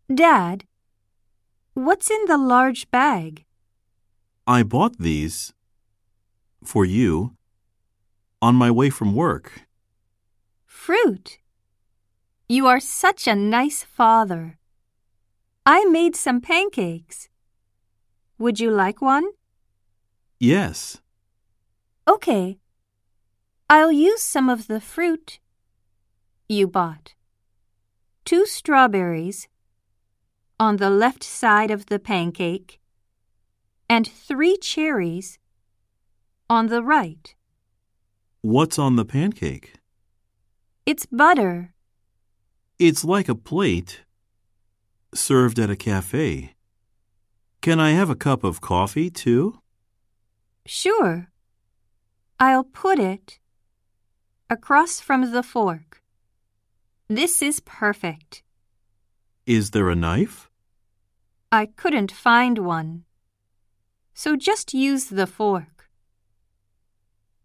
Dad, what's in the large bag? I bought these for you on my way from work. Fruit. You are such a nice father. I made some pancakes. Would you like one? Yes. Okay. I'll use some of the fruit you bought. 2 strawberries on the left side of the pancake and 3 cherries on the right. What's on the pancake? It's butter. It's like a plate served at a cafe. Can I have a cup of coffee, too? Sure. I'll put it across from the fork. This is perfect. Is there a knife? I couldn't find one, so just use the fork.